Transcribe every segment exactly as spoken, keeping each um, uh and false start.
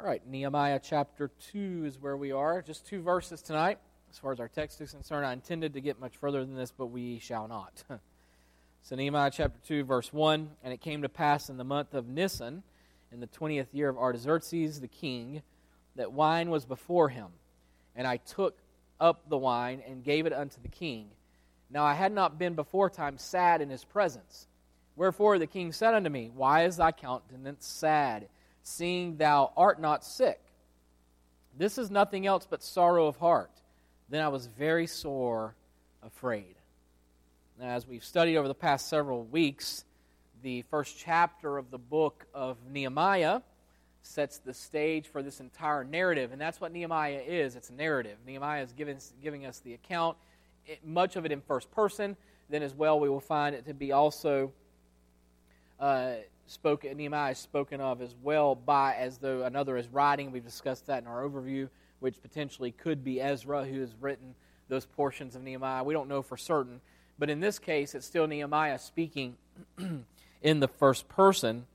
All right, Nehemiah chapter two is where we are. Just two verses tonight. As far as our text is concerned, I intended to get much further than this, but we shall not. So Nehemiah chapter two, verse one, And it came to pass in the month of Nisan, in the twentieth year of Artaxerxes the king, that wine was before him. And I took up the wine and gave it unto the king. Now I had not been beforetime sad in his presence. Wherefore the king said unto me, Why is thy countenance sad, seeing thou art not sick? This is nothing else but sorrow of heart. Then I was very sore afraid. Now, as we've studied over the past several weeks, the first chapter of the book of Nehemiah sets the stage for this entire narrative, and that's what Nehemiah is. It's a narrative. Nehemiah is giving, giving us the account, it, much of it in first person. Then as well we will find it to be also uh, spoken. Nehemiah is spoken of as well by as though another is writing. We've discussed that in our overview, which potentially could be Ezra, who has written those portions of Nehemiah. We don't know for certain. But in this case, it's still Nehemiah speaking in the first person.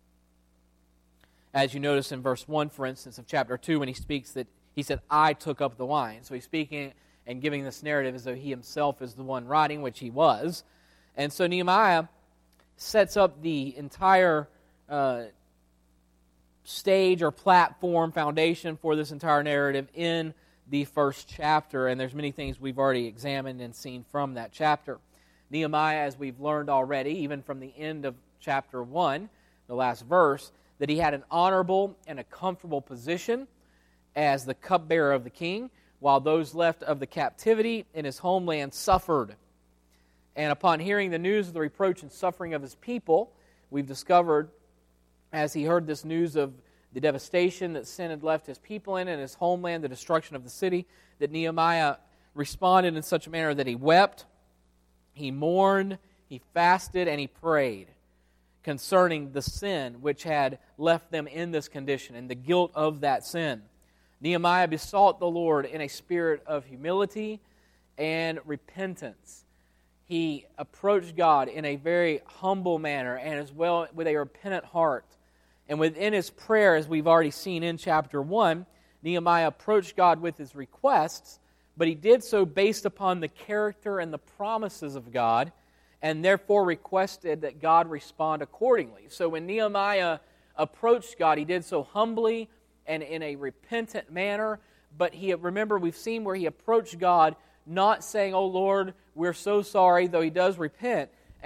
As you notice in verse one, for instance, of chapter two, when he speaks that he said, I took up the wine. So he's speaking and giving this narrative as though he himself is the one writing, which he was. And so Nehemiah sets up the entire uh, stage or platform, foundation for this entire narrative in the first chapter, and there's many things we've already examined and seen from that chapter. Nehemiah, as we've learned already, even from the end of chapter one, the last verse, that he had an honorable and a comfortable position as the cupbearer of the king, while those left of the captivity in his homeland suffered. And upon hearing the news of the reproach and suffering of his people, we've discovered, as he heard this news of the devastation that sin had left his people in and his homeland, the destruction of the city, that Nehemiah responded in such a manner that he wept, he mourned, he fasted, and he prayed concerning the sin which had left them in this condition and the guilt of that sin. Nehemiah besought the Lord in a spirit of humility and repentance. He approached God in a very humble manner and as well with a repentant heart. And within his prayer, as we've already seen in chapter one, Nehemiah approached God with his requests, but he did so based upon the character and the promises of God, and therefore requested that God respond accordingly. So when Nehemiah approached God, he did so humbly and in a repentant manner, but he remember we've seen where he approached God not saying, Oh Lord, we're so sorry, though he does repent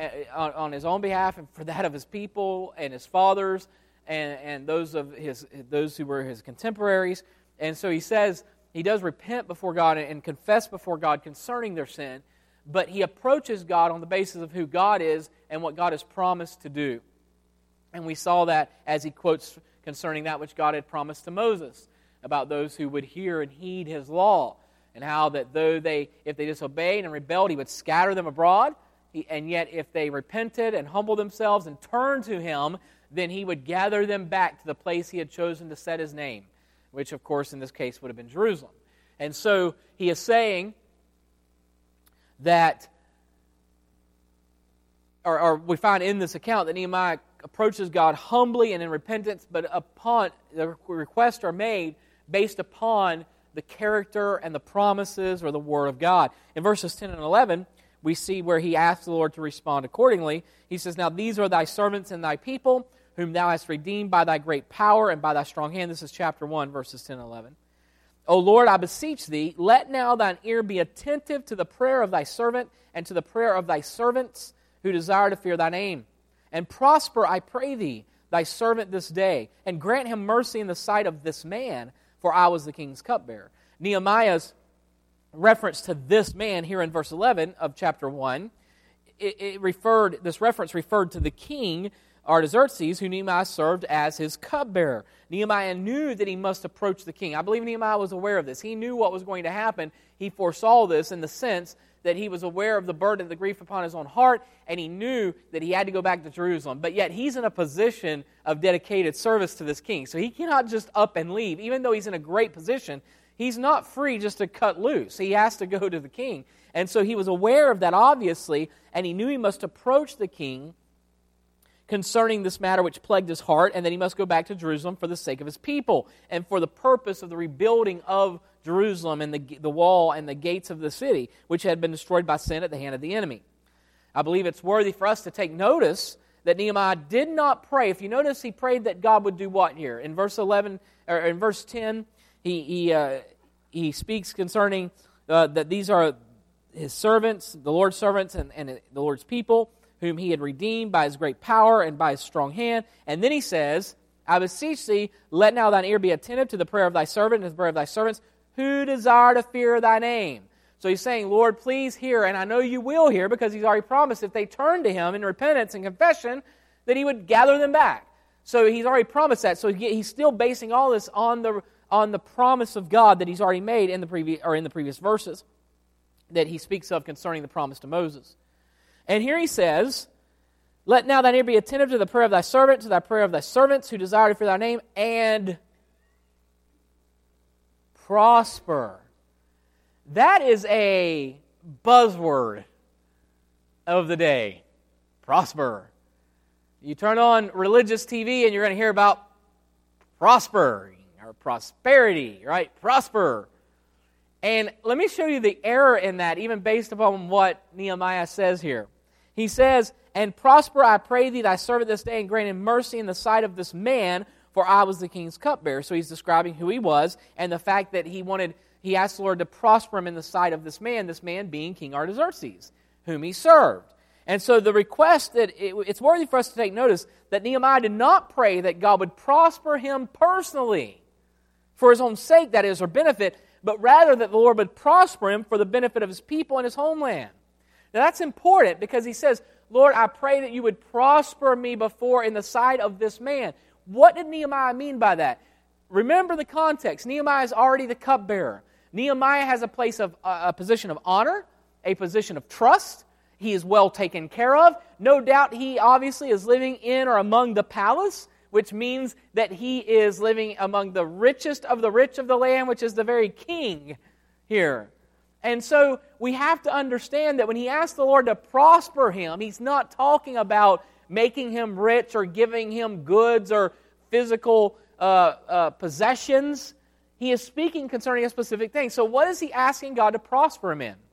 on his own behalf and for that of his people and his fathers, And, and those of his those who were his contemporaries. And so he says he does repent before God and confess before God concerning their sin, but he approaches God on the basis of who God is and what God has promised to do. And we saw that as he quotes concerning that which God had promised to Moses about those who would hear and heed his law, and how that though they, if they disobeyed and rebelled, he would scatter them abroad, he, and yet if they repented and humbled themselves and turned to him, then he would gather them back to the place he had chosen to set his name, which, of course, in this case would have been Jerusalem. And so he is saying that, or, or we find in this account that Nehemiah approaches God humbly and in repentance, but upon the requests are made based upon the character and the promises or the Word of God. In verses ten and eleven, we see where he asks the Lord to respond accordingly. He says, Now these are thy servants and thy people, whom thou hast redeemed by thy great power and by thy strong hand. This is chapter one, verses ten and eleven. O Lord, I beseech thee, let now thine ear be attentive to the prayer of thy servant and to the prayer of thy servants who desire to fear thy name. And prosper, I pray thee, thy servant this day, and grant him mercy in the sight of this man, for I was the king's cupbearer. Nehemiah's reference to this man here in verse eleven of chapter one, it, it referred, this reference referred to the king Artaxerxes, who Nehemiah served as his cupbearer. Nehemiah knew that he must approach the king. I believe Nehemiah was aware of this. He knew what was going to happen. He foresaw this in the sense that he was aware of the burden of the grief upon his own heart, and he knew that he had to go back to Jerusalem. But yet he's in a position of dedicated service to this king. So he cannot just up and leave. Even though he's in a great position, he's not free just to cut loose. He has to go to the king. And so he was aware of that, obviously, and he knew he must approach the king concerning this matter which plagued his heart, and that he must go back to Jerusalem for the sake of his people, and for the purpose of the rebuilding of Jerusalem and the, the wall and the gates of the city, which had been destroyed by sin at the hand of the enemy. I believe it's worthy for us to take notice that Nehemiah did not pray. If you notice, he prayed that God would do what here? In verse eleven, or in verse ten, he he uh, he speaks concerning uh, that these are his servants, the Lord's servants, and, and the Lord's people, whom he had redeemed by his great power and by his strong hand. And then he says, I beseech thee, let now thine ear be attentive to the prayer of thy servant and the prayer of thy servants, who desire to fear thy name. So he's saying, Lord, please hear, and I know you will hear, because he's already promised if they turn to him in repentance and confession, that he would gather them back. So he's already promised that. So he's still basing all this on the on the promise of God that he's already made in the previous or in the previous verses that he speaks of concerning the promise to Moses. And here he says, let now thine ear be attentive to the prayer of thy servant, to thy prayer of thy servants who desire to fear thy name, and prosper. That is a buzzword of the day. Prosper. You turn on religious T V and you're going to hear about prosper or prosperity, right? Prosper. And let me show you the error in that, even based upon what Nehemiah says here. He says, and prosper, I pray thee, thy servant this day, and grant him mercy in the sight of this man, for I was the king's cupbearer. So he's describing who he was, and the fact that he wanted, he asked the Lord to prosper him in the sight of this man, this man being King Artaxerxes, whom he served. And so the request that, it, it's worthy for us to take notice, that Nehemiah did not pray that God would prosper him personally, for his own sake, that is, or benefit, but rather that the Lord would prosper him for the benefit of his people and his homeland. Now that's important, because he says, Lord, I pray that you would prosper me before in the sight of this man. What did Nehemiah mean by that? Remember the context. Nehemiah is already the cupbearer. Nehemiah has a place of uh, a position of honor, a position of trust. He is well taken care of. No doubt he obviously is living in or among the palace, which means that he is living among the richest of the rich of the land, which is the very king here. And so we have to understand that when he asks the Lord to prosper him, he's not talking about making him rich or giving him goods or physical uh, uh, possessions. He is speaking concerning a specific thing. So what is he asking God to prosper him in?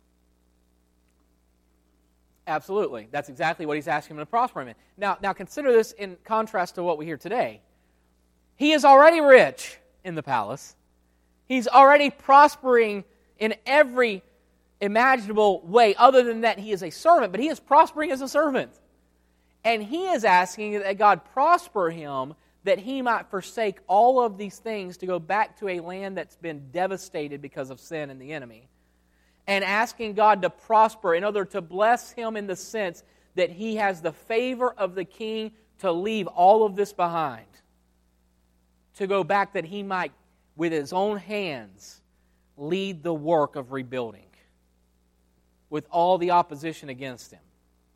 Absolutely. That's exactly what he's asking him to prosper him in. Now, now consider this in contrast to what we hear today. He is already rich in the palace. He's already prospering in every imaginable way, other than that he is a servant, but he is prospering as a servant. And he is asking that God prosper him, that he might forsake all of these things to go back to a land that's been devastated because of sin and the enemy. And asking God to prosper, in order to bless him in the sense that he has the favor of the king to leave all of this behind. To go back that he might, with his own hands, lead the work of rebuilding with all the opposition against him.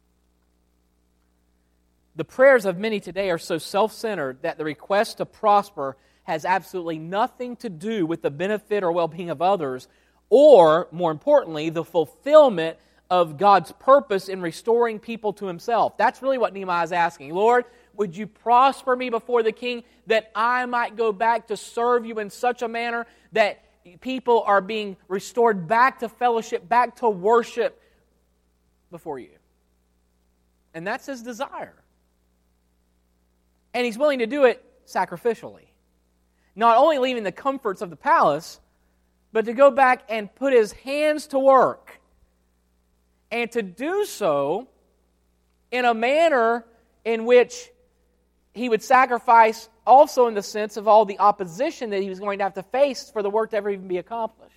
The prayers of many today are so self-centered that the request to prosper has absolutely nothing to do with the benefit or well-being of others, or, more importantly, the fulfillment of God's purpose in restoring people to himself. That's really what Nehemiah is asking. Lord, would you prosper me before the king, that I might go back to serve you in such a manner that people are being restored back to fellowship, back to worship before you. And that's his desire. And he's willing to do it sacrificially. Not only leaving the comforts of the palace, but to go back and put his hands to work. And to do so in a manner in which he would sacrifice also in the sense of all the opposition that he was going to have to face for the work to ever even be accomplished.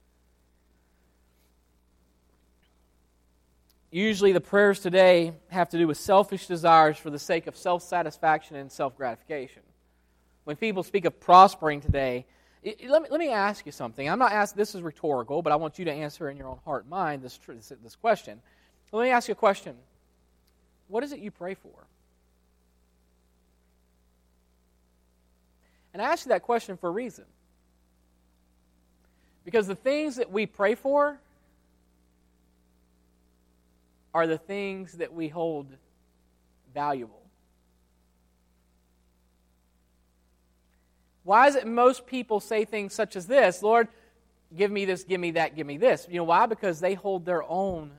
Usually the prayers today have to do with selfish desires for the sake of self-satisfaction and self-gratification. When people speak of prospering today, it, let me, let me ask you something. I'm not asking, this is rhetorical, but I want you to answer in your own heart and mind this, this, this question. Let me ask you a question. What is it you pray for? And I ask you that question for a reason. Because the things that we pray for are the things that we hold valuable. Why is it most people say things such as this? Lord, give me this, give me that, give me this. You know why? Because they hold their own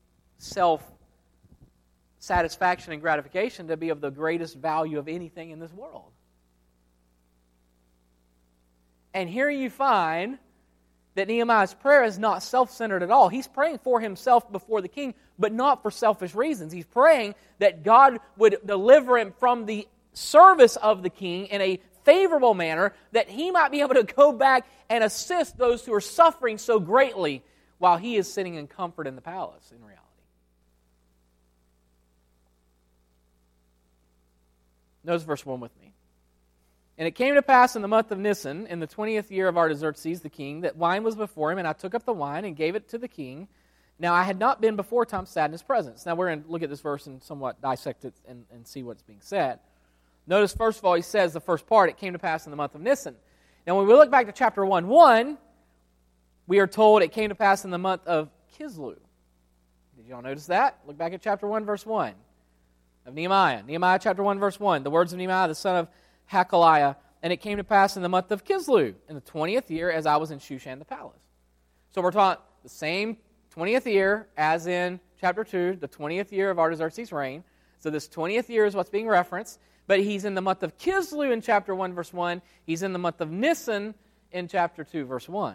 self-satisfaction and gratification to be of the greatest value of anything in this world. And here you find that Nehemiah's prayer is not self-centered at all. He's praying for himself before the king, but not for selfish reasons. He's praying that God would deliver him from the service of the king in a favorable manner, that he might be able to go back and assist those who are suffering so greatly while he is sitting in comfort in the palace, in reality. Notice verse one with me. And it came to pass in the month of Nisan, in the twentieth year of Artaxerxes the king, that wine was before him, and I took up the wine and gave it to the king. Now I had not been before time sad in his presence. Now we're going to look at this verse and somewhat dissect it and, and see what's being said. Notice, first of all, he says the first part, it came to pass in the month of Nisan. Now when we look back to chapter one one, we are told it came to pass in the month of Kislew. Did y'all notice that? Look back at chapter one, verse one of Nehemiah. Nehemiah chapter one, verse one. The words of Nehemiah, the son of Hakaliah, and it came to pass in the month of Kislew, in the twentieth year, as I was in Shushan the palace. So we're taught the same twentieth year as in chapter two, the twentieth year of Artaxerxes' reign. So this twentieth year is what's being referenced, but he's in the month of Kislew in chapter one, verse one. He's in the month of Nisan in chapter two, verse one.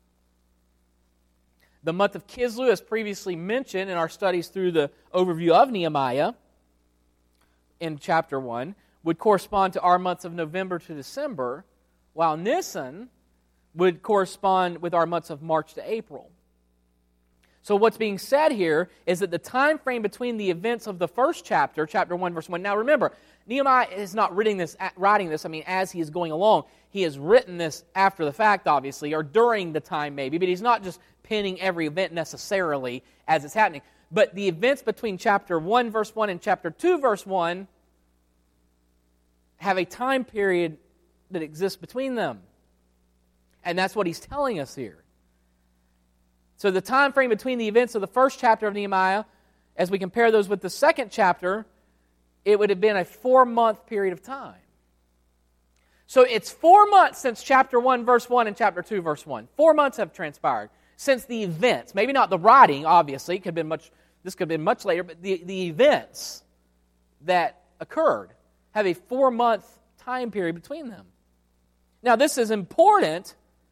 The month of Kislew, as previously mentioned in our studies through the overview of Nehemiah in chapter one, would correspond to our months of November to December, while Nisan would correspond with our months of March to April. So what's being said here is that the time frame between the events of the first chapter, chapter one, verse one. Now remember, Nehemiah is not writing this, writing this, I mean, as he is going along. He has written this after the fact, obviously, or during the time maybe, but he's not just penning every event necessarily as it's happening. But the events between chapter one, verse one, and chapter two, verse one, have a time period that exists between them. And that's what he's telling us here. So the time frame between the events of the first chapter of Nehemiah, as we compare those with the second chapter, it would have been a four-month period of time. So it's four months since chapter one, verse one, and chapter two, verse one. Four months have transpired since the events. Maybe not the writing, obviously. It could have been much, this could have been much later, but the, the events that occurred have a four-month time period between them. Now, this is important,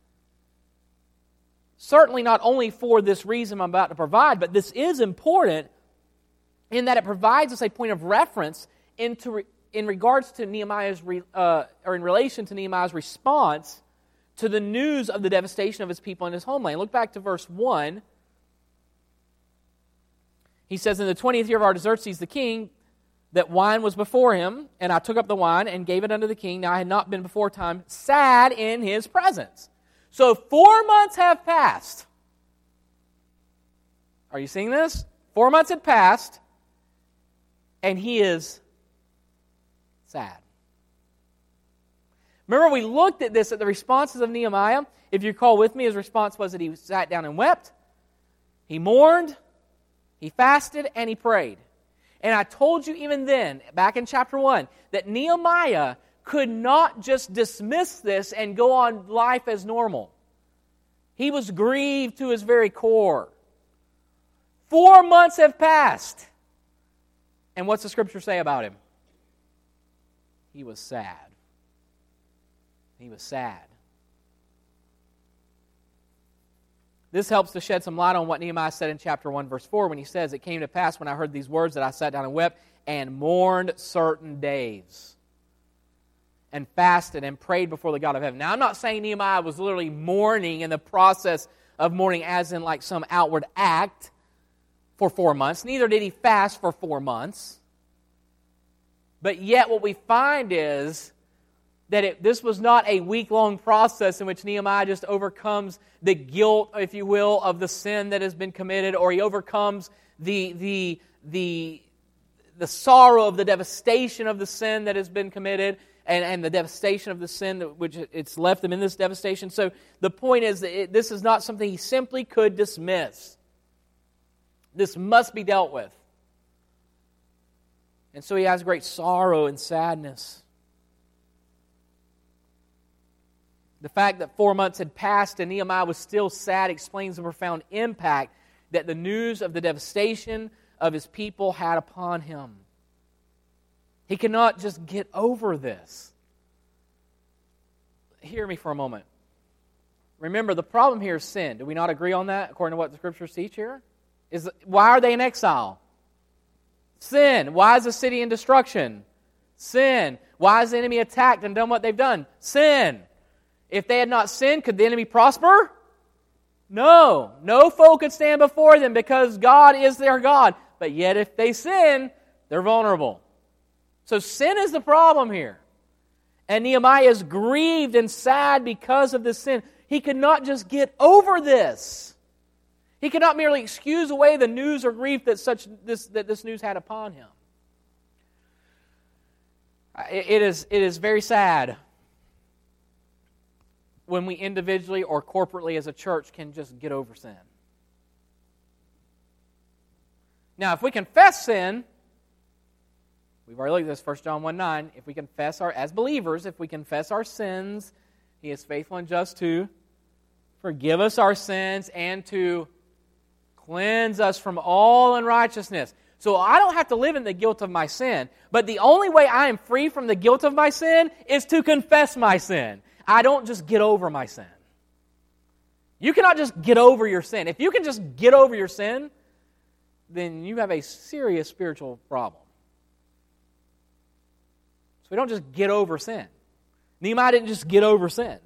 certainly not only for this reason I'm about to provide, but this is important in that it provides us a point of reference into in regards to Nehemiah's, uh, or in relation to Nehemiah's response to the news of the devastation of his people in his homeland. Look back to verse one. He says, in the twentieth year of Artaxerxes the king, that wine was before him, and I took up the wine and gave it unto the king. Now I had not been before time sad in his presence. So four months have passed. Are you seeing this? Four months had passed, and he is sad. Remember, we looked at this at the responses of Nehemiah. If you recall with me, his response was that he sat down and wept, he mourned, he fasted, and he prayed. And I told you even then, back in chapter one, that Nehemiah could not just dismiss this and go on life as normal. He was grieved to his very core. Four months have passed. And what's the Scripture say about him? He was sad. He was sad. This helps to shed some light on what Nehemiah said in chapter one, verse four, when he says, it came to pass when I heard these words that I sat down and wept and mourned certain days and fasted and prayed before the God of heaven. Now, I'm not saying Nehemiah was literally mourning in the process of mourning as in like some outward act for four months. Neither did he fast for four months. But yet what we find is that it, this was not a week-long process in which Nehemiah just overcomes the guilt, if you will, of the sin that has been committed, or he overcomes the, the, the, the sorrow of the devastation of the sin that has been committed, and, and the devastation of the sin that, which it's left him in this devastation. So the point is that it, this is not something he simply could dismiss. This must be dealt with. And so he has great sorrow and sadness. The fact that four months had passed and Nehemiah was still sad explains the profound impact that the news of the devastation of his people had upon him. He cannot just get over this. Hear me for a moment. Remember, the problem here is sin. Do we not agree on that, according to what the Scriptures teach here? Is why are they in exile? Sin. Why is the city in destruction? Sin. Why is the enemy attacked and done what they've done? Sin. If they had not sinned, could the enemy prosper? No. No foe could stand before them because God is their God. But yet if they sin, they're vulnerable. So sin is the problem here. And Nehemiah is grieved and sad because of this sin. He could not just get over this. He could not merely excuse away the news or grief that such this that this news had upon him. It, it is it is very sad when we individually or corporately as a church can just get over sin. Now, if we confess sin, we've already looked at this, First John one nine, if we confess our, as believers, if we confess our sins, He is faithful and just to forgive us our sins and to cleanse us from all unrighteousness. So I don't have to live in the guilt of my sin, but the only way I am free from the guilt of my sin is to confess my sin. I don't just get over my sin. You cannot just get over your sin. If you can just get over your sin, then you have a serious spiritual problem. So we don't just get over sin. Nehemiah didn't just get over sin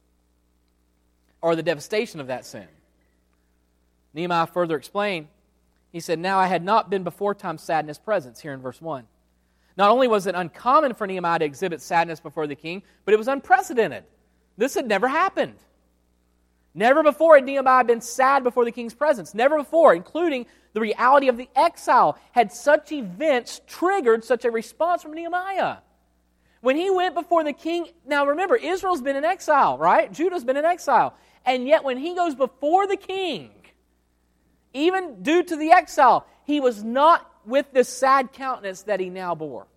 or the devastation of that sin. Nehemiah further explained, he said, "Now I had not been before time sad in his presence," here in verse one. Not only was it uncommon for Nehemiah to exhibit sadness before the king, but it was unprecedented. This had never happened. Never before had Nehemiah been sad before the king's presence. Never before, including the reality of the exile, had such events triggered such a response from Nehemiah. When he went before the king, now remember, Israel's been in exile, right? Judah's been in exile. And yet when he goes before the king, even due to the exile, he was not with this sad countenance that he now bore.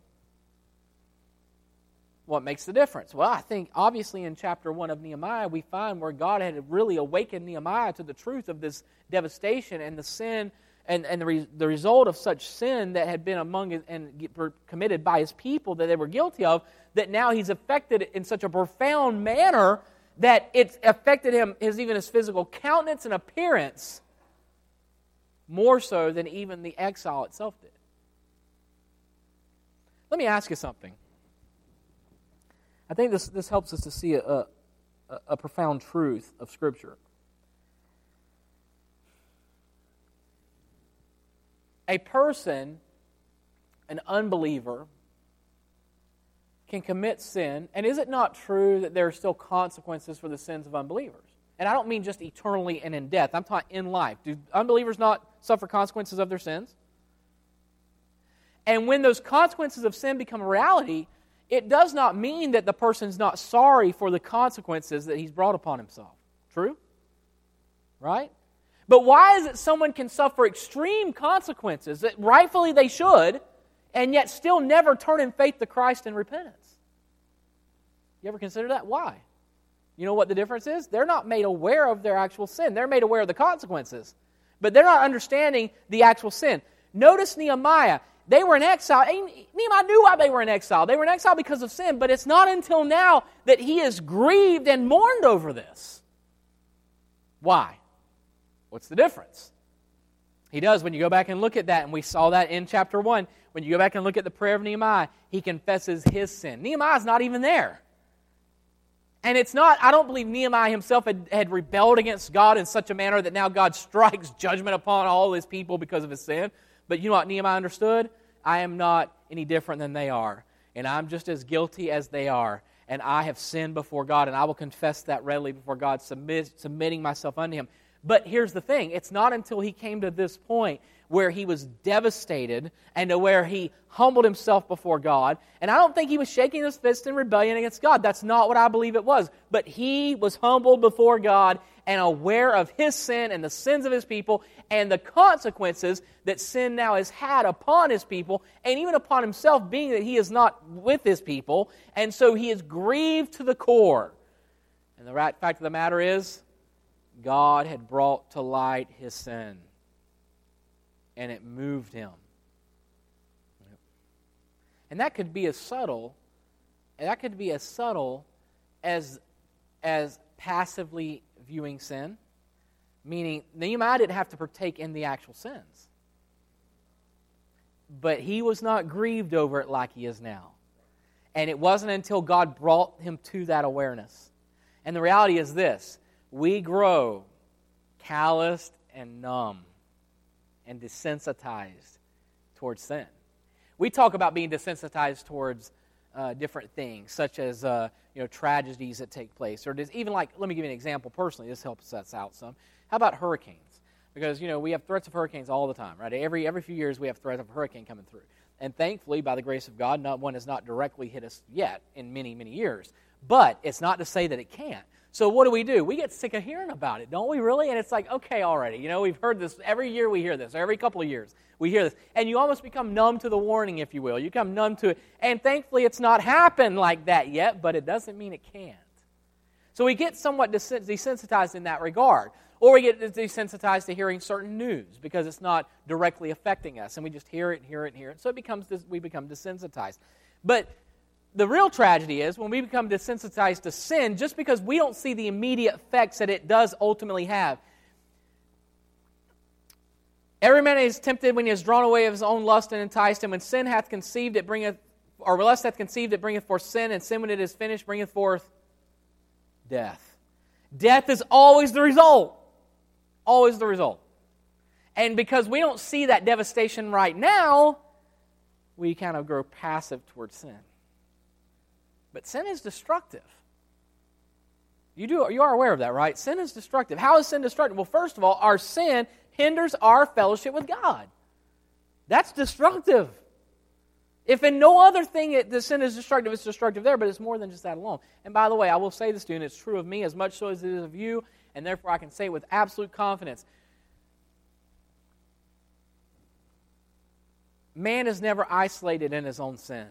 What makes the difference? Well, I think obviously in chapter one of Nehemiah, we find where God had really awakened Nehemiah to the truth of this devastation and the sin and, and the, re, the result of such sin that had been among and committed by his people that they were guilty of, that now he's affected in such a profound manner that it's affected him, his even his physical countenance and appearance, more so than even the exile itself did. Let me ask you something. I think this, this helps us to see a, a, a profound truth of Scripture. A person, an unbeliever, can commit sin, and is it not true that there are still consequences for the sins of unbelievers? And I don't mean just eternally and in death. I'm talking in life. Do unbelievers not suffer consequences of their sins? And when those consequences of sin become a reality, it does not mean that the person's not sorry for the consequences that he's brought upon himself. True? Right? But why is it someone can suffer extreme consequences that rightfully they should, and yet still never turn in faith to Christ and repentance? You ever consider that? Why? You know what the difference is? They're not made aware of their actual sin. They're made aware of the consequences. But they're not understanding the actual sin. Notice Nehemiah. They were in exile. Nehemiah knew why they were in exile. They were in exile because of sin, but it's not until now that he is grieved and mourned over this. Why? What's the difference? He does when you go back and look at that, and we saw that in chapter one. When you go back and look at the prayer of Nehemiah, he confesses his sin. Nehemiah's not even there. And it's not, I don't believe Nehemiah himself had, had rebelled against God in such a manner that now God strikes judgment upon all his people because of his sin. But you know what Nehemiah understood? I am not any different than they are. And I'm just as guilty as they are. And I have sinned before God, and I will confess that readily before God, submit, submitting myself unto Him. But here's the thing. It's not until he came to this point where he was devastated and to where he humbled himself before God. And I don't think he was shaking his fist in rebellion against God. That's not what I believe it was. But he was humbled before God and aware of his sin and the sins of his people and the consequences that sin now has had upon his people and even upon himself, being that he is not with his people. And so he is grieved to the core. And the fact of the matter is, God had brought to light his sin. And it moved him. And that could be as subtle, and that could be as subtle as, as passively viewing sin. Meaning, Nehemiah didn't have to partake in the actual sins. But he was not grieved over it like he is now. And it wasn't until God brought him to that awareness. And the reality is this: we grow calloused and numb and desensitized towards sin. We talk about being desensitized towards uh, different things, such as uh, you know tragedies that take place, or even like, let me give you an example personally. This helps us out some. How about hurricanes? Because you know we have threats of hurricanes all the time, right? Every every few years we have threats of a hurricane coming through, and thankfully, by the grace of God, not one has not directly hit us yet in many many years. But it's not to say that it can't. So what do we do? We get sick of hearing about it, don't we really? And it's like, okay, already. You know, we've heard this. Every year we hear this. Every couple of years we hear this. And you almost become numb to the warning, if you will. You become numb to it. And thankfully it's not happened like that yet, but it doesn't mean it can't. So we get somewhat desensitized in that regard. Or we get desensitized to hearing certain news because it's not directly affecting us. And we just hear it and hear it and hear it. So it becomes this, we become desensitized. But the real tragedy is when we become desensitized to sin just because we don't see the immediate effects that it does ultimately have. Every man is tempted when he is drawn away of his own lust and enticed, and when sin hath conceived, it bringeth, or lust hath conceived, it bringeth forth sin, and sin when it is finished bringeth forth death. Death is always the result. Always the result. And because we don't see that devastation right now, we kind of grow passive towards sin. But sin is destructive. You do you are aware of that, right? Sin is destructive. How is sin destructive? Well, first of all, our sin hinders our fellowship with God. That's destructive. If in no other thing it, the sin is destructive, it's destructive there, but it's more than just that alone. And by the way, I will say this to you, and it's true of me as much so as it is of you, and therefore I can say with absolute confidence, man is never isolated in his own sin.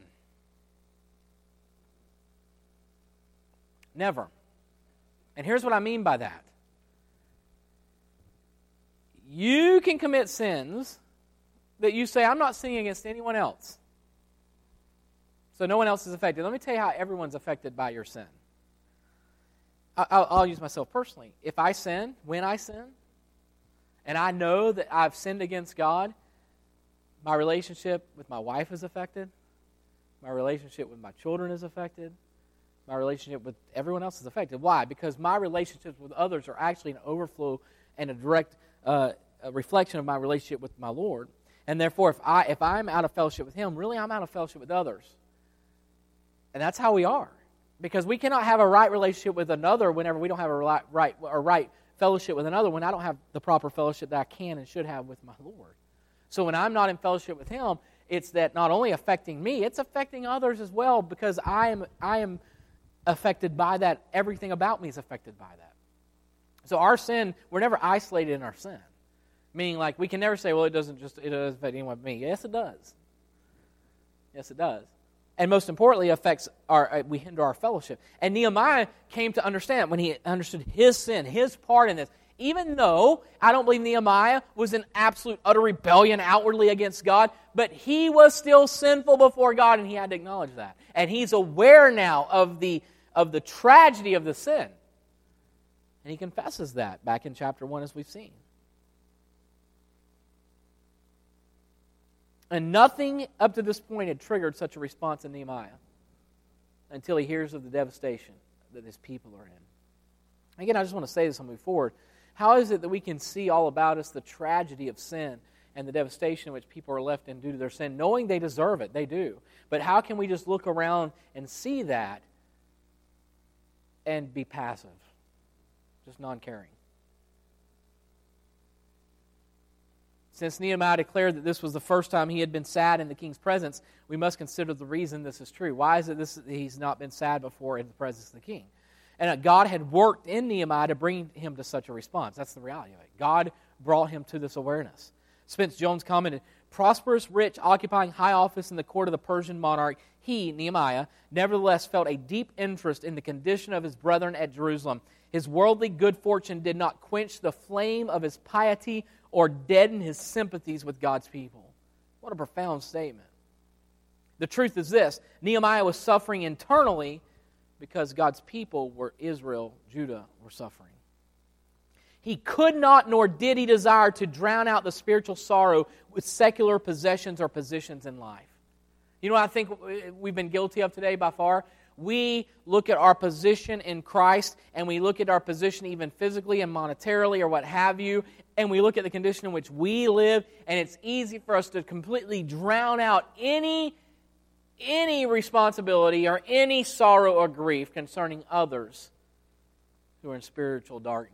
Never. And here's what I mean by that. You can commit sins that you say, I'm not sinning against anyone else. So no one else is affected. Let me tell you how everyone's affected by your sin. I'll, I'll use myself personally. If I sin, when I sin, and I know that I've sinned against God, my relationship with my wife is affected. My relationship with my children is affected. My relationship with everyone else is affected. Why? Because my relationships with others are actually an overflow and a direct uh, a reflection of my relationship with my Lord. And therefore, if, I, if I'm out of fellowship with Him, really I'm out of fellowship with others. And that's how we are. Because we cannot have a right relationship with another whenever we don't have a right, right, a right fellowship with another when I don't have the proper fellowship that I can and should have with my Lord. So when I'm not in fellowship with Him, it's that not only affecting me, it's affecting others as well because I am I am affected by that. Everything about me is affected by that. So our sin, we're never isolated in our sin. Meaning like we can never say, well, it doesn't just it doesn't affect anyone but me. Yes, it does. Yes, it does. And most importantly, it affects our, we hinder our fellowship. And Nehemiah came to understand when he understood his sin, his part in this. Even though I don't believe Nehemiah was in absolute utter rebellion outwardly against God, but he was still sinful before God, and he had to acknowledge that. And he's aware now of the of the tragedy of the sin. And he confesses that back in chapter one, as we've seen. And nothing up to this point had triggered such a response in Nehemiah until he hears of the devastation that his people are in. Again, I just want to say this as we move forward. How is it that we can see all about us the tragedy of sin and the devastation in which people are left in due to their sin, knowing they deserve it? They do. But how can we just look around and see that and be passive, just non-caring? Since Nehemiah declared that this was the first time he had been sad in the king's presence, we must consider the reason this is true. Why is it this he's not been sad before in the presence of the king? And God had worked in Nehemiah to bring him to such a response. That's the reality of it. God brought him to this awareness. Spence Jones commented, prosperous, rich, occupying high office in the court of the Persian monarch, he, Nehemiah, nevertheless felt a deep interest in the condition of his brethren at Jerusalem. His worldly good fortune did not quench the flame of his piety or deaden his sympathies with God's people. What a profound statement. The truth is this: Nehemiah was suffering internally because God's people were Israel, Judah, were suffering. He could not, nor did he desire to drown out the spiritual sorrow with secular possessions or positions in life. You know what I think we've been guilty of today by far? We look at our position in Christ, and we look at our position even physically and monetarily or what have you, and we look at the condition in which we live, and it's easy for us to completely drown out any, any responsibility or any sorrow or grief concerning others who are in spiritual darkness.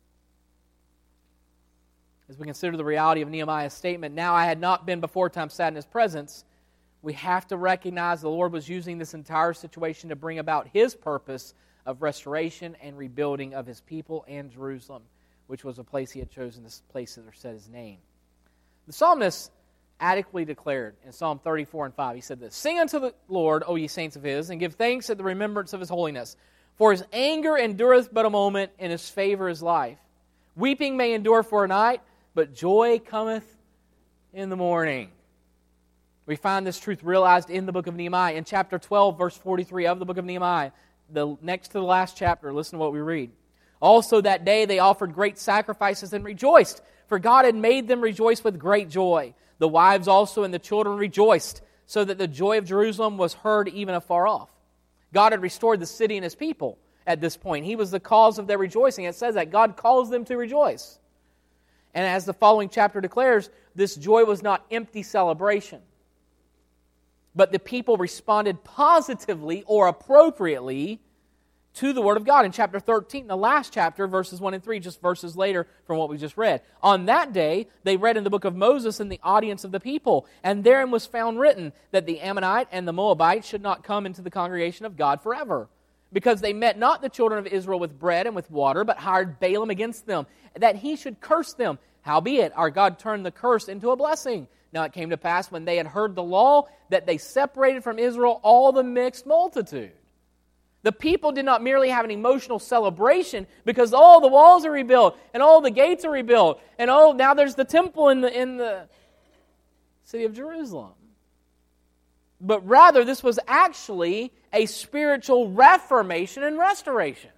As we consider the reality of Nehemiah's statement, now I had not been before time sad in his presence, we have to recognize the Lord was using this entire situation to bring about His purpose of restoration and rebuilding of His people and Jerusalem, which was a place He had chosen, this place that set His name. The psalmist adequately declared in Psalm thirty-four and five, he said this: "Sing unto the Lord, O ye saints of His, and give thanks at the remembrance of His holiness. For His anger endureth but a moment, and His favor is life. Weeping may endure for a night, but joy cometh in the morning." We find this truth realized in the book of Nehemiah. In chapter twelve, verse forty-three of the book of Nehemiah, the next to the last chapter, listen to what we read. "Also that day they offered great sacrifices and rejoiced, for God had made them rejoice with great joy. The wives also and the children rejoiced, so that the joy of Jerusalem was heard even afar off." God had restored the city and His people at this point. He was the cause of their rejoicing. It says that God calls them to rejoice. And as the following chapter declares, this joy was not empty celebration, but the people responded positively or appropriately to the Word of God. In chapter thirteen, the last chapter, verses one and three, just verses later from what we just read. "On that day, they read in the book of Moses in the audience of the people, and therein was found written that the Ammonite and the Moabite should not come into the congregation of God forever, because they met not the children of Israel with bread and with water, but hired Balaam against them, that he should curse them. Howbeit, our God turned the curse into a blessing. Now it came to pass, when they had heard the law, that they separated from Israel all the mixed multitude." The people did not merely have an emotional celebration because all the walls are rebuilt and all the gates are rebuilt and oh, now there's the temple in the in the city of Jerusalem. But rather, this was actually a spiritual reformation and restoration.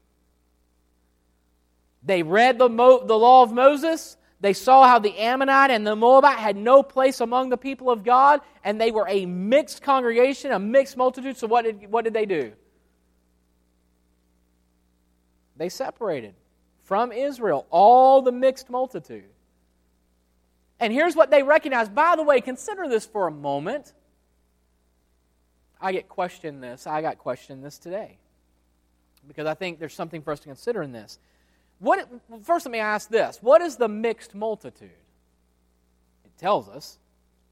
They read the, Mo, the law of Moses. They saw how the Ammonite and the Moabite had no place among the people of God, and they were a mixed congregation, a mixed multitude. So what did, what did they do? They separated from Israel all the mixed multitude. And here's what they recognized. By the way, consider this for a moment. I get questioned this. I got questioned this today, because I think there's something for us to consider in this. What, first, let me ask this. What is the mixed multitude? It tells us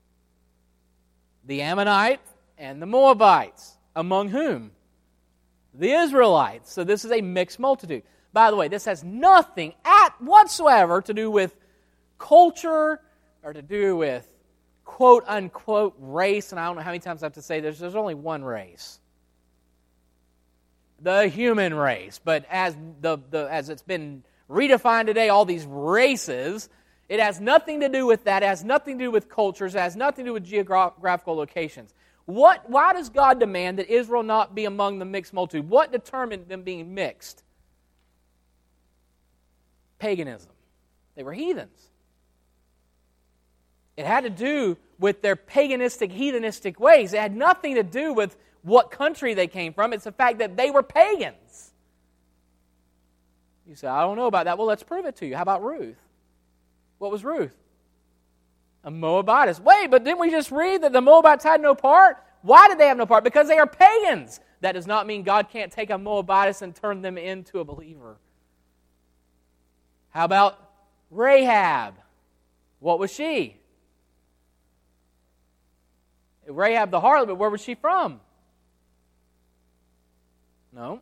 the Ammonite and the Moabites, among whom? The Israelites. So this is a mixed multitude. By the way, this has nothing at whatsoever to do with culture or to do with quote-unquote race. And I don't know how many times I have to say this. There's only one race. The human race. But as the, the as it's been redefined today, all these races, it has nothing to do with that. It has nothing to do with cultures. It has nothing to do with geographical locations. What? Why does God demand that Israel not be among the mixed multitude? What determined them being mixed? Paganism. They were heathens. It had to do with their paganistic, heathenistic ways. It had nothing to do with what country they came from. It's the fact that they were pagans. You say, I don't know about that. Well, let's prove it to you. How about Ruth? What was Ruth? A Moabitess. Wait, but didn't we just read that the Moabites had no part? Why did they have no part? Because they are pagans. That does not mean God can't take a Moabitess and turn them into a believer. How about Rahab? What was she? Rahab the harlot, but where was she from? No.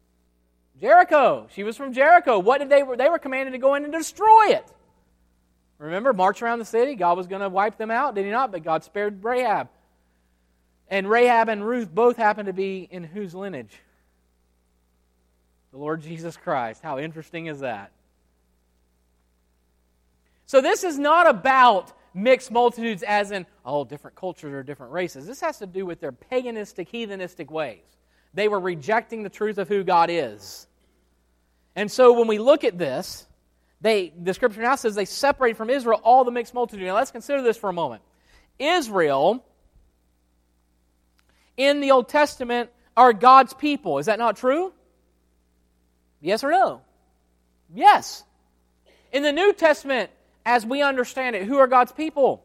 Jericho. She was from Jericho. What did they they were commanded to go in and destroy it. Remember, march around the city. God was going to wipe them out, did he not? But God spared Rahab. And Rahab and Ruth both happened to be in whose lineage? The Lord Jesus Christ. How interesting is that? So this is not about mixed multitudes as in, oh, different cultures or different races. This has to do with their paganistic, heathenistic ways. They were rejecting the truth of who God is. And so when we look at this, they the Scripture now says they separated from Israel all the mixed multitude. Now let's consider this for a moment. Israel, in the Old Testament, are God's people. Is that not true? Yes or no? Yes. In the New Testament, as we understand it, who are God's people?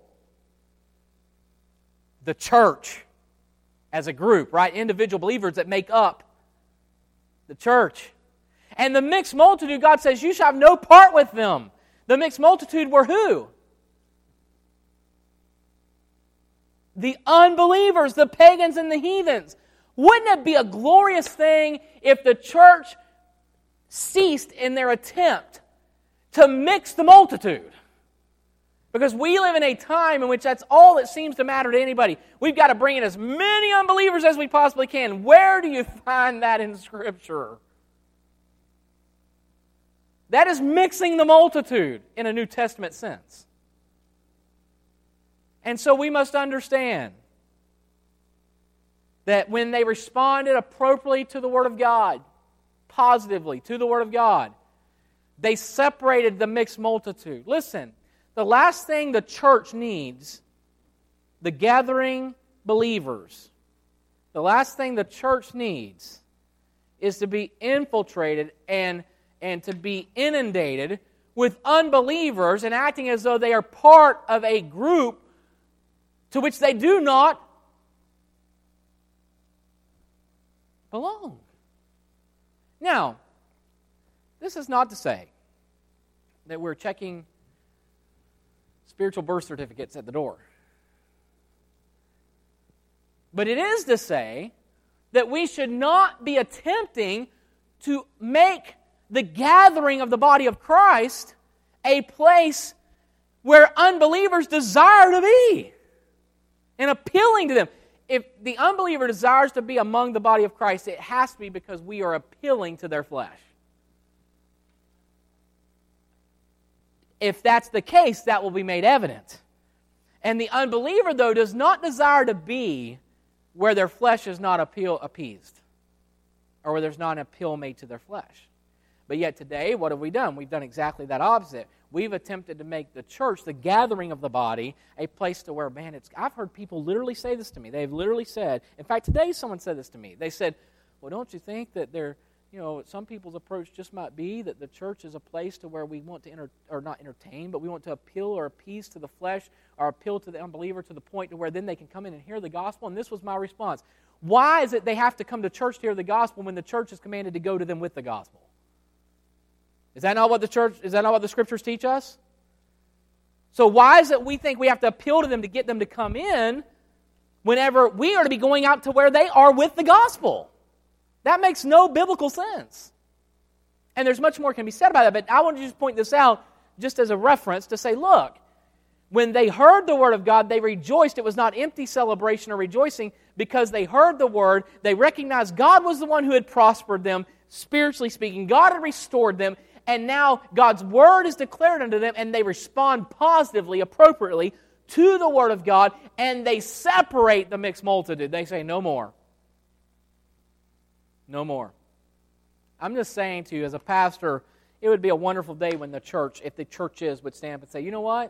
The church as a group, right? Individual believers that make up the church. And the mixed multitude, God says, you shall have no part with them. The mixed multitude were who? The unbelievers, the pagans and the heathens. Wouldn't it be a glorious thing if the church ceased in their attempt to mix the multitude? Because we live in a time in which that's all that seems to matter to anybody. We've got to bring in as many unbelievers as we possibly can. Where do you find that in Scripture? That is mixing the multitude in a New Testament sense. And so we must understand that when they responded appropriately to the Word of God, positively to the Word of God, they separated the mixed multitude. Listen, the last thing the church needs, the gathering believers, the last thing the church needs is to be infiltrated and, and to be inundated with unbelievers and acting as though they are part of a group to which they do not belong. Now, this is not to say that we're checking spiritual birth certificates at the door. But it is to say that we should not be attempting to make the gathering of the body of Christ a place where unbelievers desire to be and appealing to them. If the unbeliever desires to be among the body of Christ, it has to be because we are appealing to their flesh. If that's the case, that will be made evident. And the unbeliever, though, does not desire to be where their flesh is not appeal, appeased, or where there's not an appeal made to their flesh. But yet today, what have we done? We've done exactly that opposite. We've attempted to make the church, the gathering of the body, a place to where, man, it's... I've heard people literally say this to me. They've literally said, in fact, today someone said this to me. They said, well, don't you think that there, you know, some people's approach just might be that the church is a place to where we want to, enter, or not entertain, but we want to appeal or appease to the flesh or appeal to the unbeliever to the point to where then they can come in and hear the gospel? And this was my response. Why is it they have to come to church to hear the gospel when the church is commanded to go to them with the gospel? Is that not what the church, is that not what the Scriptures teach us? So why is it we think we have to appeal to them to get them to come in whenever we are to be going out to where they are with the gospel? That makes no biblical sense. And there's much more can be said about that, but I want to just point this out just as a reference to say, look, when they heard the Word of God, they rejoiced. It was not empty celebration or rejoicing because they heard the Word. They recognized God was the one who had prospered them, spiritually speaking. God had restored them. And now God's Word is declared unto them, and they respond positively, appropriately to the Word of God, and they separate the mixed multitude. They say, no more. No more. I'm just saying to you, as a pastor, it would be a wonderful day when the church, if the churches would stand up and say, you know what?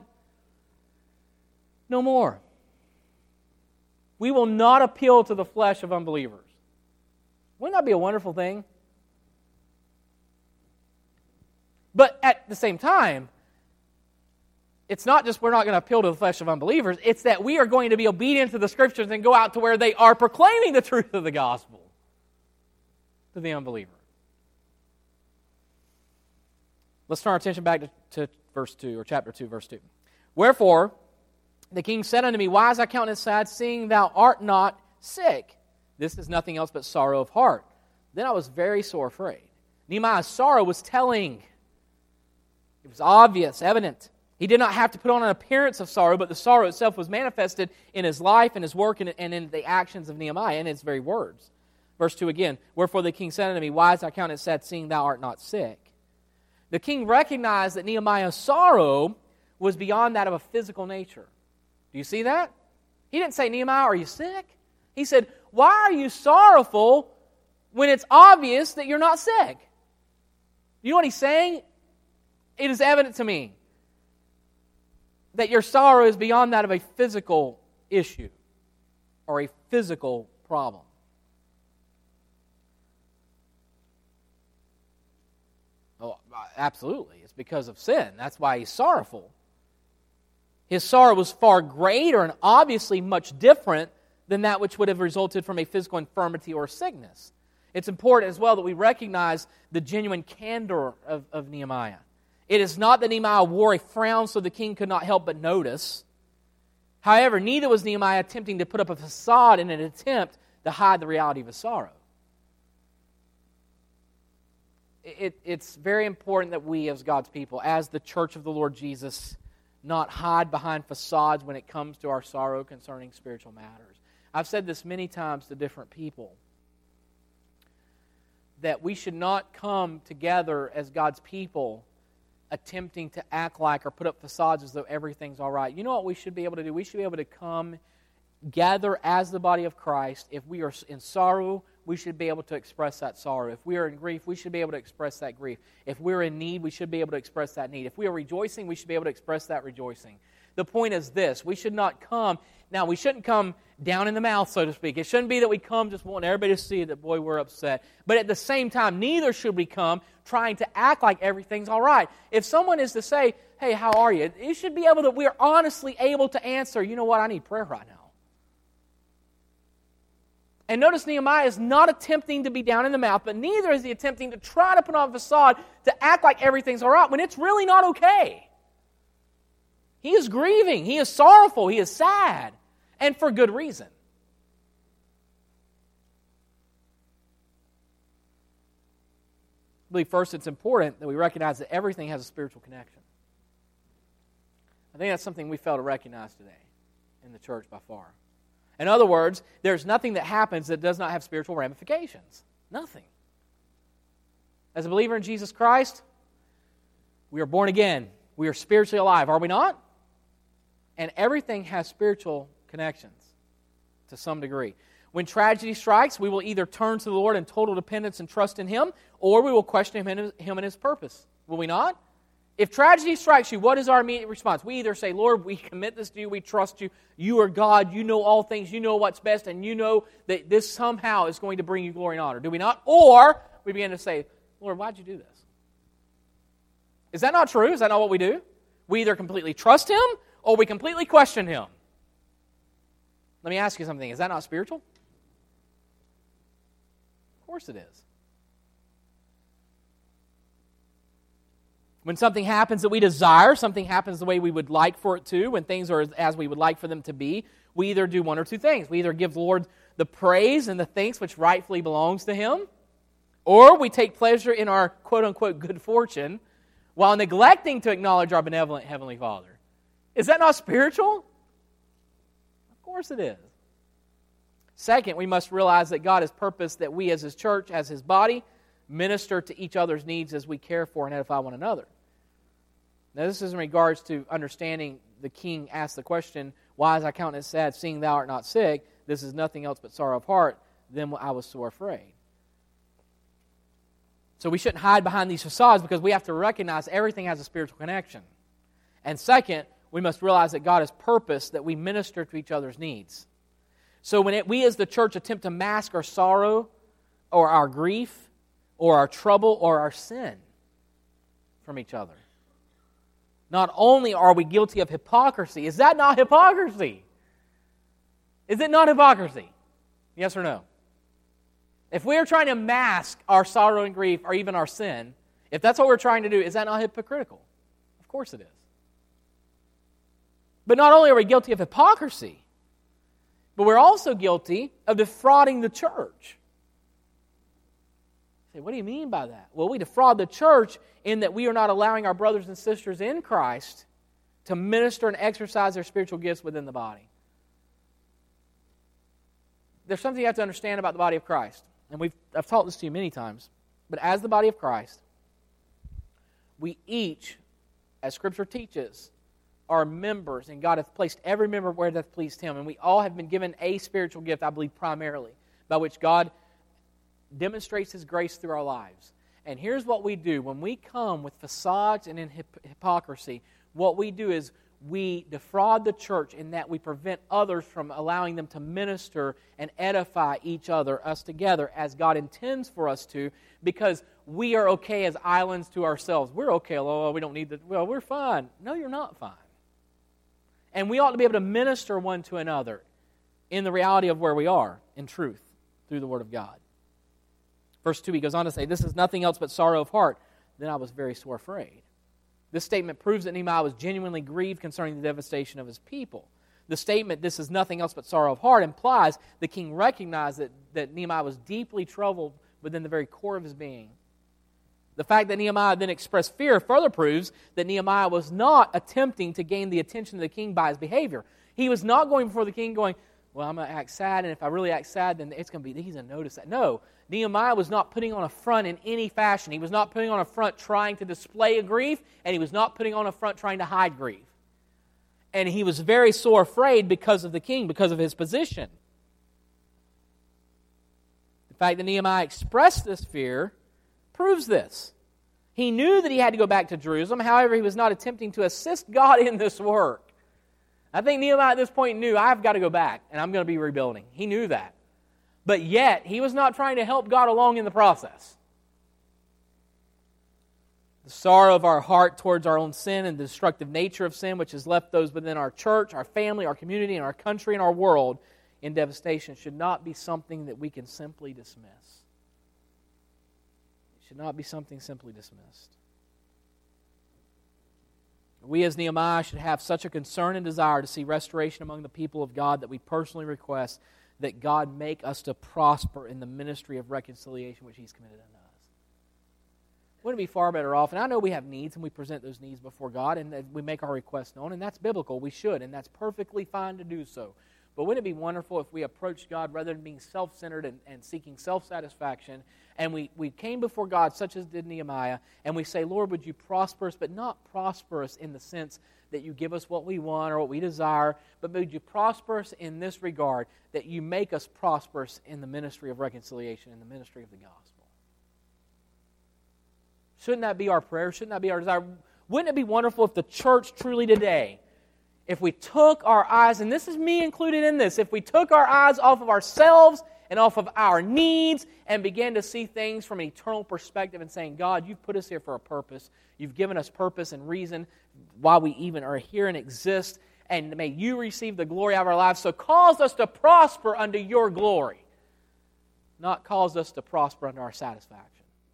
No more. We will not appeal to the flesh of unbelievers. Wouldn't that be a wonderful thing? But at the same time, it's not just we're not going to appeal to the flesh of unbelievers, it's that we are going to be obedient to the Scriptures and go out to where they are proclaiming the truth of the gospel to the unbeliever. Let's turn our attention back to, to verse two, or chapter two, verse two. Wherefore, the king said unto me, why is thy countenance sad, seeing thou art not sick? This is nothing else but sorrow of heart. Then I was very sore afraid. Nehemiah's sorrow was telling. It was obvious, evident. He He did not have to put on an appearance of sorrow, but the sorrow itself was manifested in his life and his work and in the actions of Nehemiah, in his very words. Verse two again, wherefore the king said unto me, why is thy countenance sad, seeing thou art not sick? The king recognized that Nehemiah's sorrow was beyond that of a physical nature. Do you see that? He didn't say, Nehemiah, are you sick? He said, why are you sorrowful when it's obvious that you're not sick? You know what he's saying? It is evident to me that your sorrow is beyond that of a physical issue or a physical problem. Oh, absolutely. It's because of sin. That's why he's sorrowful. His sorrow was far greater and obviously much different than that which would have resulted from a physical infirmity or sickness. It's important as well that we recognize the genuine candor of, of Nehemiah. It is not that Nehemiah wore a frown so the king could not help but notice. However, neither was Nehemiah attempting to put up a facade in an attempt to hide the reality of his sorrow. It, it's very important that we as God's people, as the church of the Lord Jesus, not hide behind facades when it comes to our sorrow concerning spiritual matters. I've said this many times to different people, that we should not come together as God's people attempting to act like or put up facades as though everything's all right. You know what we should be able to do? We should be able to come gather as the body of Christ. If we are in sorrow, we should be able to express that sorrow. If we are in grief, we should be able to express that grief. If we're in need, we should be able to express that need. If we are rejoicing, we should be able to express that rejoicing. The point is this: we should not come, now we shouldn't come down in the mouth, so to speak. It shouldn't be that we come just wanting everybody to see that, boy, we're upset. But at the same time, neither should we come trying to act like everything's all right. If someone is to say, hey, how are you? You should be able to, we're honestly able to answer, you know what, I need prayer right now. And notice Nehemiah is not attempting to be down in the mouth, but neither is he attempting to try to put on a facade to act like everything's all right when it's really not okay. He is grieving. He is sorrowful. He is sad. And for good reason. I believe first it's important that we recognize that everything has a spiritual connection. I think that's something we fail to recognize today in the church by far. In other words, there's nothing that happens that does not have spiritual ramifications. Nothing. As a believer in Jesus Christ, we are born again. We are spiritually alive, are we not? And everything has spiritual connections to some degree. When tragedy strikes, we will either turn to the Lord in total dependence and trust in Him, or we will question Him and His purpose. Will we not? If tragedy strikes you, what is our immediate response? We either say, Lord, we commit this to you, we trust you, you are God, you know all things, you know what's best, and you know that this somehow is going to bring you glory and honor. Do we not? Or we begin to say, Lord, why'd you do this? Is that not true? Is that not what we do? We either completely trust Him, or we completely question Him. Let me ask you something. Is that not spiritual? Of course it is. When something happens that we desire, something happens the way we would like for it to, when things are as we would like for them to be, we either do one or two things. We either give the Lord the praise and the thanks which rightfully belongs to Him, or we take pleasure in our quote-unquote good fortune while neglecting to acknowledge our benevolent Heavenly Father. Is that not spiritual? Of course it is. Second, we must realize that God has purposed that we as His church, as His body, minister to each other's needs as we care for and edify one another. Now this is in regards to understanding the king asked the question, why is thy countenance sad, seeing thou art not sick? This is nothing else but sorrow of heart. Then I was sore afraid. So we shouldn't hide behind these facades because we have to recognize everything has a spiritual connection. And second, we must realize that God has purposed that we minister to each other's needs. So when it, we as the church attempt to mask our sorrow or our grief or our trouble or our sin from each other, not only are we guilty of hypocrisy, is that not hypocrisy? Is it not hypocrisy? Yes or no? If we are trying to mask our sorrow and grief or even our sin, if that's what we're trying to do, is that not hypocritical? Of course it is. But not only are we guilty of hypocrisy, but we're also guilty of defrauding the church. You say, what do you mean by that? Well, we defraud the church in that we are not allowing our brothers and sisters in Christ to minister and exercise their spiritual gifts within the body. There's something you have to understand about the body of Christ. And we've I've taught this to you many times. But as the body of Christ, we each, as Scripture teaches, are members, and God hath placed every member where it hath pleased Him. And we all have been given a spiritual gift, I believe, primarily, by which God demonstrates His grace through our lives. And here's what we do. When we come with facades and in hip- hypocrisy, what we do is we defraud the church in that we prevent others from allowing them to minister and edify each other, us together, as God intends for us to, because we are okay as islands to ourselves. We're okay, oh, we don't need the, well, we're fine. No, you're not fine. And we ought to be able to minister one to another in the reality of where we are, in truth, through the Word of God. Verse two, he goes on to say, this is nothing else but sorrow of heart. Then I was very sore afraid. This statement proves that Nehemiah was genuinely grieved concerning the devastation of his people. The statement, this is nothing else but sorrow of heart, implies the king recognized that, that Nehemiah was deeply troubled within the very core of his being. The fact that Nehemiah then expressed fear further proves that Nehemiah was not attempting to gain the attention of the king by his behavior. He was not going before the king going, well, I'm going to act sad, and if I really act sad, then it's going to be, he's going to notice that. No, Nehemiah was not putting on a front in any fashion. He was not putting on a front trying to display a grief, and he was not putting on a front trying to hide grief. And he was very sore afraid because of the king, because of his position. The fact that Nehemiah expressed this fear proves this. He knew that he had to go back to Jerusalem. However, he was not attempting to assist God in this work. I think Nehemiah at this point knew, I've got to go back, and I'm going to be rebuilding. He knew that. But yet, he was not trying to help God along in the process. The sorrow of our heart towards our own sin and the destructive nature of sin, which has left those within our church, our family, our community, and our country and our world in devastation, should not be something that we can simply dismiss. It should not be something simply dismissed. We as Nehemiah should have such a concern and desire to see restoration among the people of God that we personally request that God make us to prosper in the ministry of reconciliation which He's committed unto us. Wouldn't it be far better off? And I know we have needs and we present those needs before God and we make our requests known, and that's biblical. We should, and that's perfectly fine to do so. But wouldn't it be wonderful if we approached God rather than being self-centered and, and seeking self-satisfaction, and we, we came before God, such as did Nehemiah, and we say, Lord, would you prosper us, but not prosper us in the sense that you give us what we want or what we desire, but would you prosper us in this regard, that you make us prosperous in the ministry of reconciliation, in the ministry of the gospel. Shouldn't that be our prayer? Shouldn't that be our desire? Wouldn't it be wonderful if the church truly today, if we took our eyes, and this is me included in this, if we took our eyes off of ourselves and off of our needs and began to see things from an eternal perspective and saying, God, you've put us here for a purpose. You've given us purpose and reason why we even are here and exist, and may you receive the glory of our lives. So cause us to prosper unto your glory, not cause us to prosper unto our satisfaction.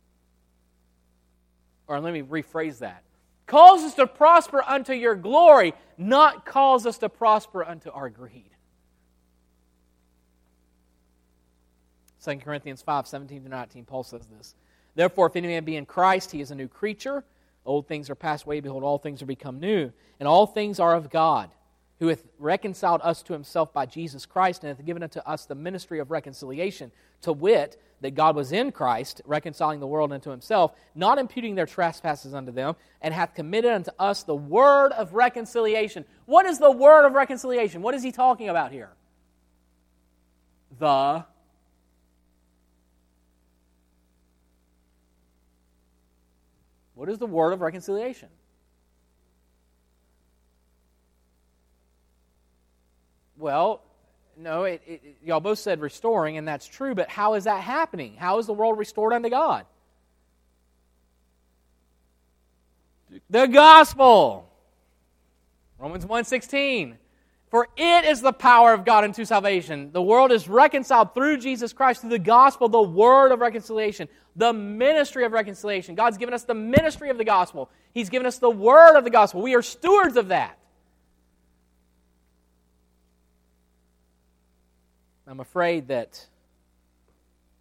Or let me rephrase that. Cause us to prosper unto your glory, not cause us to prosper unto our greed. Second Corinthians five, seventeen to nineteen, Paul says this. Therefore, if any man be in Christ, he is a new creature. Old things are passed away, behold, all things are become new. And all things are of God, who hath reconciled us to himself by Jesus Christ, and hath given unto us the ministry of reconciliation, to wit, that God was in Christ, reconciling the world unto himself, not imputing their trespasses unto them, and hath committed unto us the word of reconciliation. What is the word of reconciliation? What is he talking about here? The What is the word of reconciliation? Well, no, it, it, y'all both said restoring, and that's true, but how is that happening? How is the world restored unto God? The gospel. Romans one sixteen. For it is the power of God unto salvation. The world is reconciled through Jesus Christ, through the gospel, the word of reconciliation, the ministry of reconciliation. God's given us the ministry of the gospel. He's given us the word of the gospel. We are stewards of that. I'm afraid that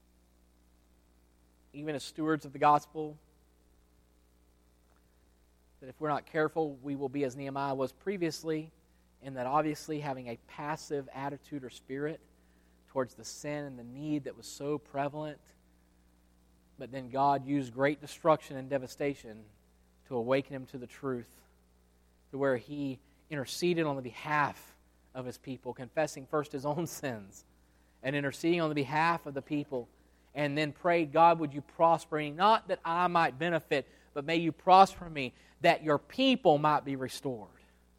even as stewards of the gospel, that if we're not careful, we will be as Nehemiah was previously, in that obviously having a passive attitude or spirit towards the sin and the need that was so prevalent. But then God used great destruction and devastation to awaken him to the truth, to where he interceded on the behalf of his people, confessing first his own sins and interceding on the behalf of the people, and then prayed, God, would you prosper me, not that I might benefit, but may you prosper me, that your people might be restored,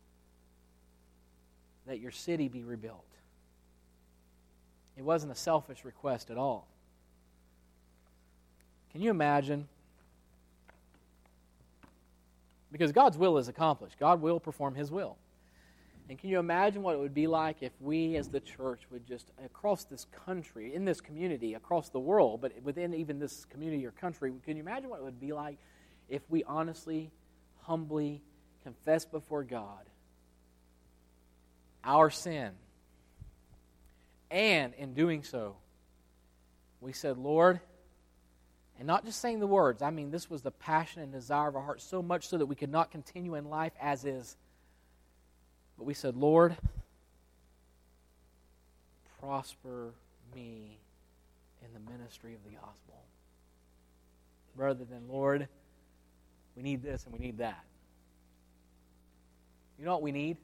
that your city be rebuilt. It wasn't a selfish request at all. Can you imagine? Because God's will is accomplished. God will perform his will. And can you imagine what it would be like if we as the church would just, across this country, in this community, across the world, but within even this community or country, can you imagine what it would be like if we honestly, humbly confess before God our sin, and in doing so, we said, Lord, and not just saying the words, I mean this was the passion and desire of our heart, so much so that we could not continue in life as is. But we said, Lord, prosper me in the ministry of the gospel. Rather than, Lord, we need this and we need that. You know what we need?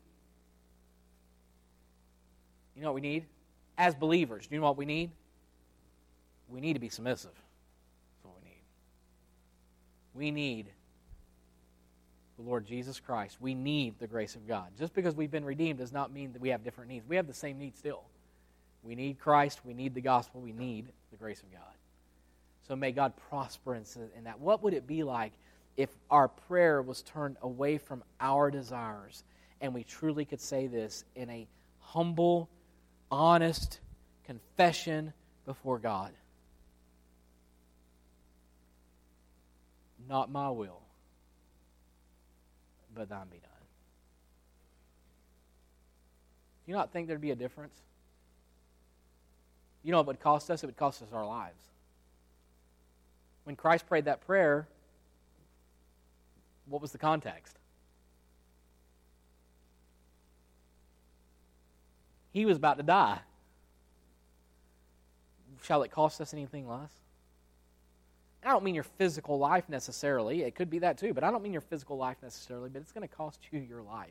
You know what we need? As believers, do you know what we need? We need to be submissive. That's what we need. We need the Lord Jesus Christ. We need the grace of God. Just because we've been redeemed does not mean that we have different needs. We have the same needs still. We need Christ. We need the gospel. We need the grace of God. So may God prosper in that. What would it be like if our prayer was turned away from our desires and we truly could say this in a humble, honest confession before God? Not my will, but thine be done. Do you not think there'd be a difference? You know what it would cost us? It would cost us our lives. When Christ prayed that prayer, what was the context? He was about to die. Shall it cost us anything less? I don't mean your physical life necessarily. It could be that too, but I don't mean your physical life necessarily, but it's going to cost you your life.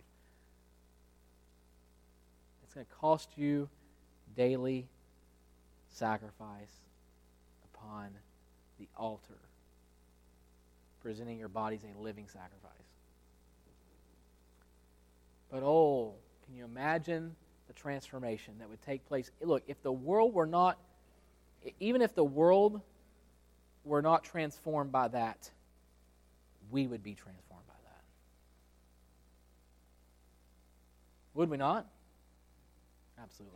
It's going to cost you daily sacrifice upon the altar, presenting your bodies a living sacrifice. But oh, can you imagine the transformation that would take place? Look, if the world were not, even if the world were not transformed by that, we would be transformed by that. Would we not? Absolutely.